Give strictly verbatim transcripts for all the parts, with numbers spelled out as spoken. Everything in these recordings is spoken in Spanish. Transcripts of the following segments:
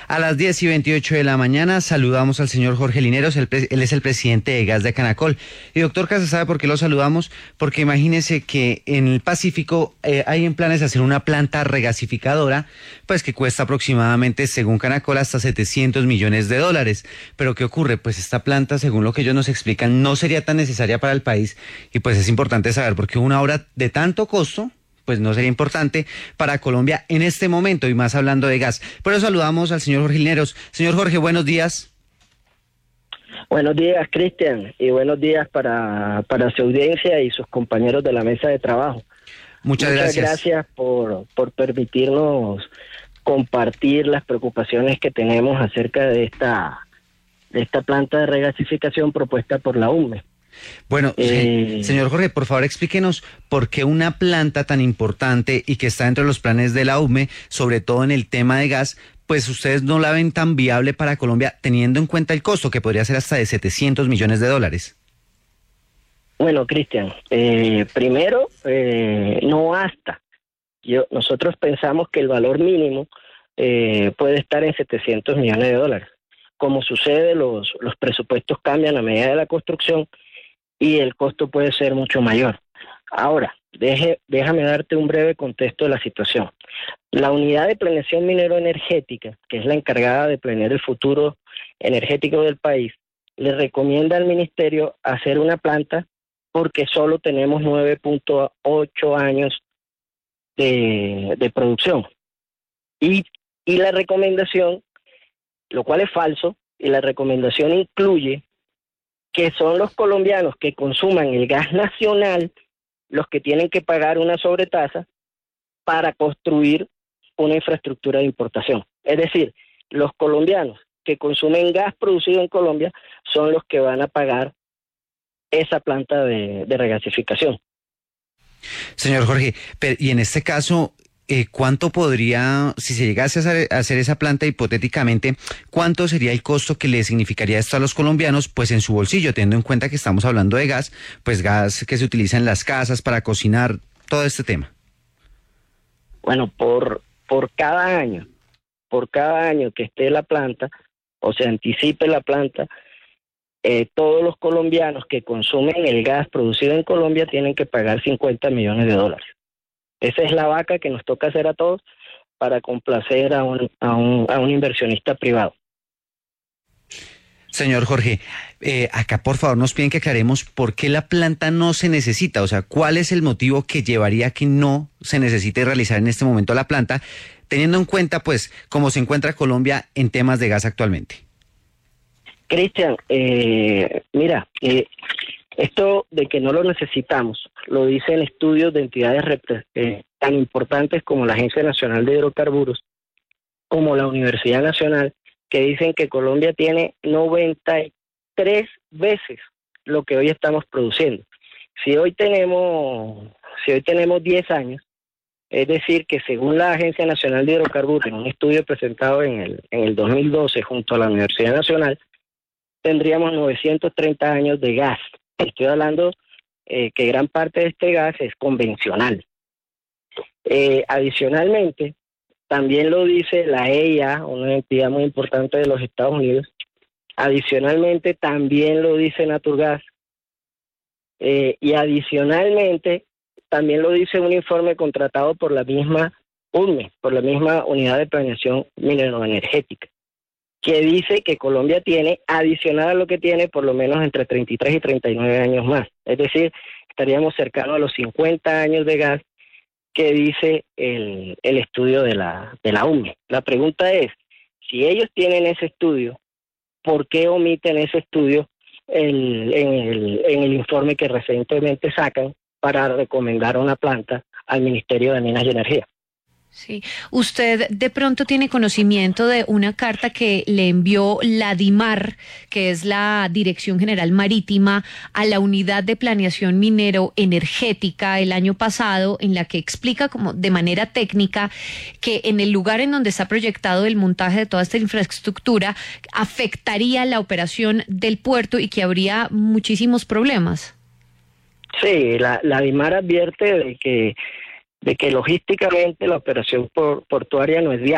A las diez y veintiocho de la mañana saludamos al señor Jorge Lineros, él, él es el presidente de Gas de Canacol. Y doctor Casas, ¿sabe por qué lo saludamos? Porque imagínese que en el Pacífico eh, hay en planes de hacer una planta regasificadora, pues que cuesta aproximadamente, según Canacol, hasta setecientos millones de dólares. Pero ¿qué ocurre? Pues esta planta, según lo que ellos nos explican, no sería tan necesaria para el país y pues es importante saber por qué una obra de tanto costo pues no sería importante para Colombia en este momento y más hablando de gas. Por eso saludamos al señor Jorge Lineros. Señor Jorge, buenos días. Buenos días, Cristian, y buenos días para, para su audiencia y sus compañeros de la mesa de trabajo. Muchas, Muchas gracias. gracias por, por permitirnos compartir las preocupaciones que tenemos acerca de esta, de esta planta de regasificación propuesta por la U M E. Bueno, eh, señor Jorge, por favor explíquenos por qué una planta tan importante y que está dentro de los planes de la U M E, sobre todo en el tema de gas, pues ustedes no la ven tan viable para Colombia, teniendo en cuenta el costo, que podría ser hasta de setecientos millones de dólares. Bueno, Cristian, eh, primero, eh, no hasta. Yo, nosotros pensamos que el valor mínimo eh, puede estar en setecientos millones de dólares. Como sucede, los, los presupuestos cambian a medida de la construcción y el costo puede ser mucho mayor. Ahora, deje, déjame darte un breve contexto de la situación. La unidad de planeación minero-energética, que es la encargada de planear el futuro energético del país, le recomienda al ministerio hacer una planta porque solo tenemos nueve punto ocho años de, de producción. Y, y la recomendación, lo cual es falso, y la recomendación incluye que son los colombianos que consuman el gas nacional los que tienen que pagar una sobretasa para construir una infraestructura de importación. Es decir, los colombianos que consumen gas producido en Colombia son los que van a pagar esa planta de, de regasificación. Señor Jorge, pero, y en este caso, Eh, ¿cuánto podría, si se llegase a hacer, a hacer esa planta hipotéticamente, cuánto sería el costo que le significaría esto a los colombianos, pues en su bolsillo, teniendo en cuenta que estamos hablando de gas, pues gas que se utiliza en las casas para cocinar, todo este tema? Bueno, por, por cada año, por cada año que esté la planta, o se anticipe la planta, eh, todos los colombianos que consumen el gas producido en Colombia tienen que pagar cincuenta millones de dólares. Esa es la vaca que nos toca hacer a todos para complacer a un, a un, a un inversionista privado. Señor Jorge, eh, acá por favor nos piden que aclaremos por qué la planta no se necesita, o sea, cuál es el motivo que llevaría a que no se necesite realizar en este momento la planta, teniendo en cuenta pues cómo se encuentra Colombia en temas de gas actualmente. Cristian, eh, mira, eh, esto de que no lo necesitamos, lo dicen estudios de entidades eh, tan importantes como la Agencia Nacional de Hidrocarburos, como la Universidad Nacional, que dicen que Colombia tiene noventa y tres veces lo que hoy estamos produciendo. Si hoy tenemos, si hoy tenemos diez años, es decir, que según la Agencia Nacional de Hidrocarburos, en un estudio presentado en el, en el dos mil doce junto a la Universidad Nacional, tendríamos novecientos treinta años de gas. Estoy hablando eh, que gran parte de este gas es convencional. Eh, adicionalmente, también lo dice la E I A, una entidad muy importante de los Estados Unidos. Adicionalmente, también lo dice Naturgas. Eh, y adicionalmente, también lo dice un informe contratado por la misma U M E, por la misma Unidad de Planeación Mineroenergética, que dice que Colombia tiene, adicional a lo que tiene, por lo menos entre treinta y tres y treinta y nueve años más. Es decir, estaríamos cercanos a los cincuenta años de gas que dice el, el estudio de la, de la U M E. La pregunta es, si ellos tienen ese estudio, ¿por qué omiten ese estudio el, en, el, en el informe que recientemente sacan para recomendar una planta al Ministerio de Minas y Energía? Sí, usted de pronto tiene conocimiento de una carta que le envió la DIMAR, que es la Dirección General Marítima, a la Unidad de Planeación Minero Energética el año pasado, en la que explica como de manera técnica que en el lugar en donde está proyectado el montaje de toda esta infraestructura afectaría la operación del puerto y que habría muchísimos problemas. Sí, la, la DIMAR advierte de que de que logísticamente la operación por, portuaria no es viable.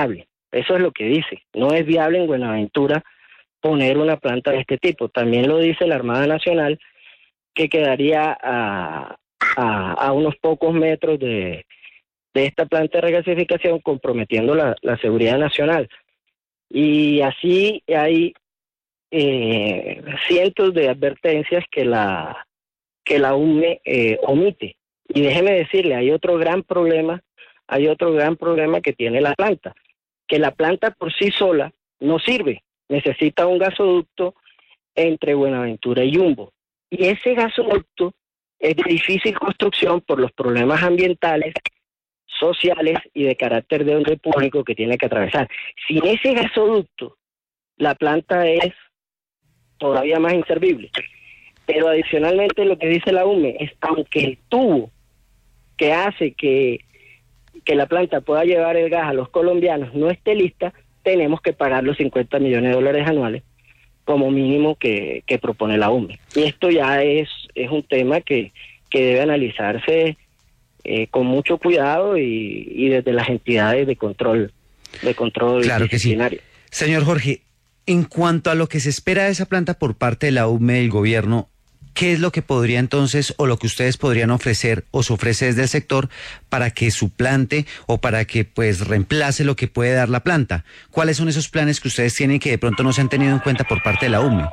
Eso es lo que dice. No es viable en Buenaventura poner una planta de este tipo. También lo dice la Armada Nacional, que quedaría a, a, a unos pocos metros de, de esta planta de regasificación, comprometiendo la, la seguridad nacional. Y así hay eh, cientos de advertencias que la, que la U M E eh, omite. Y déjeme decirle, hay otro gran problema, hay otro gran problema que tiene la planta, que la planta por sí sola no sirve, necesita un gasoducto entre Buenaventura y Yumbo. Y ese gasoducto es de difícil construcción por los problemas ambientales, sociales y de carácter de orden público que tiene que atravesar. Sin ese gasoducto, la planta es todavía más inservible. Pero adicionalmente lo que dice la U M E es, aunque el tubo que hace que, que la planta pueda llevar el gas a los colombianos no esté lista, tenemos que pagar los cincuenta millones de dólares anuales como mínimo que, que propone la U M E. Y esto ya es, es un tema que, que debe analizarse eh, con mucho cuidado y, y desde las entidades de control, de control claro disciplinario. Que sí. Señor Jorge, en cuanto a lo que se espera de esa planta por parte de la U M E y el gobierno, ¿qué es lo que podría entonces, o lo que ustedes podrían ofrecer o se ofrece desde el sector para que suplante o para que pues reemplace lo que puede dar la planta? ¿Cuáles son esos planes que ustedes tienen que de pronto no se han tenido en cuenta por parte de la U M E?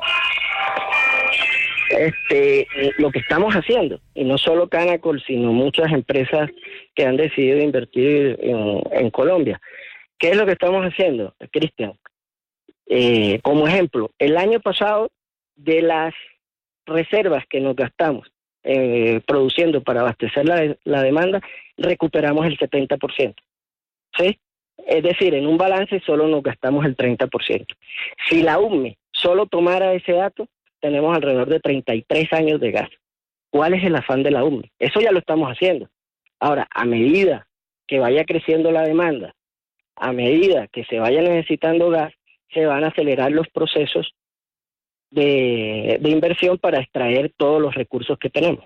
Este, lo que estamos haciendo, y no solo Canacol, sino muchas empresas que han decidido invertir en, en Colombia. ¿Qué es lo que estamos haciendo, Cristian? Eh, como ejemplo, el año pasado, de las reservas que nos gastamos eh, produciendo para abastecer la, la demanda, recuperamos el setenta por ciento. ¿Sí? Es decir, en un balance solo nos gastamos el treinta por ciento. Si la U M E solo tomara ese dato, tenemos alrededor de treinta y tres años de gas. ¿Cuál es el afán de la U M E? Eso ya lo estamos haciendo. Ahora, a medida que vaya creciendo la demanda, a medida que se vaya necesitando gas, se van a acelerar los procesos de, de inversión para extraer todos los recursos que tenemos.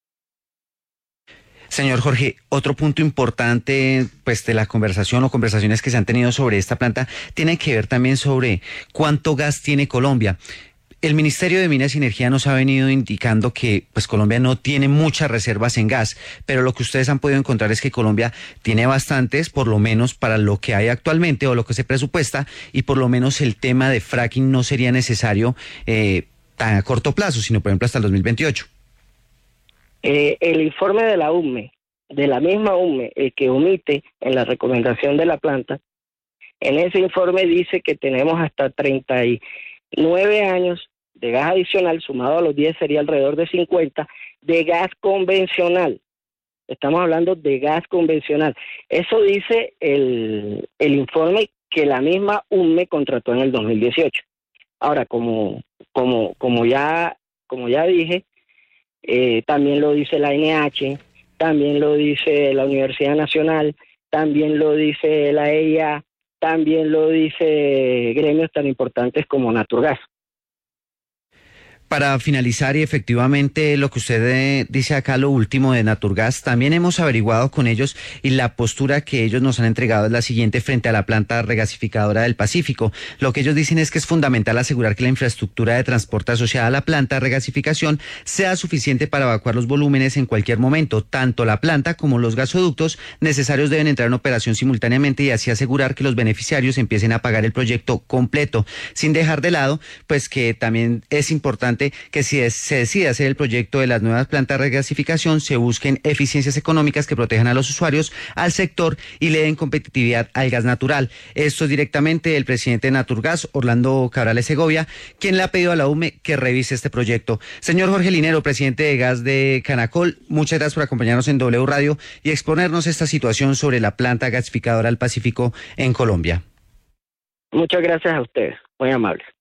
Señor Jorge, otro punto importante pues de la conversación o conversaciones que se han tenido sobre esta planta tiene que ver también sobre cuánto gas tiene Colombia. El Ministerio de Minas y Energía nos ha venido indicando que pues Colombia no tiene muchas reservas en gas, pero lo que ustedes han podido encontrar es que Colombia tiene bastantes, por lo menos para lo que hay actualmente o lo que se presupuesta, y por lo menos el tema de fracking no sería necesario eh, tan a corto plazo, sino por ejemplo hasta el dos mil veintiocho. Eh, el informe de la U M E, de la misma U M E, el que omite en la recomendación de la planta, en ese informe dice que tenemos hasta treinta y nueve años de gas adicional, sumado a los diez sería alrededor de cincuenta, de gas convencional. Estamos hablando de gas convencional. Eso dice el, el informe que la misma U M E contrató en el dos mil dieciocho. Ahora, como, como, como, ya, como ya dije, eh, también lo dice la N H, también lo dice la Universidad Nacional, también lo dice la E I A, también lo dice gremios tan importantes como Naturgas. Para finalizar, y efectivamente lo que usted eh, dice acá, lo último de Naturgas, también hemos averiguado con ellos y la postura que ellos nos han entregado es la siguiente frente a la planta regasificadora del Pacífico. Lo que ellos dicen es que es fundamental asegurar que la infraestructura de transporte asociada a la planta de regasificación sea suficiente para evacuar los volúmenes en cualquier momento. Tanto la planta como los gasoductos necesarios deben entrar en operación simultáneamente y así asegurar que los beneficiarios empiecen a pagar el proyecto completo, sin dejar de lado pues que también es importante que si se decide hacer el proyecto de las nuevas plantas de regasificación, se busquen eficiencias económicas que protejan a los usuarios, al sector y le den competitividad al gas natural. Esto es directamente del presidente de Naturgas, Orlando Cabrales Segovia, quien le ha pedido a la U M E que revise este proyecto. Señor Jorge Linero, presidente de Gas de Canacol, muchas gracias por acompañarnos en W Radio y exponernos esta situación sobre la planta gasificadora del Pacífico en Colombia. Muchas gracias a ustedes, muy amables.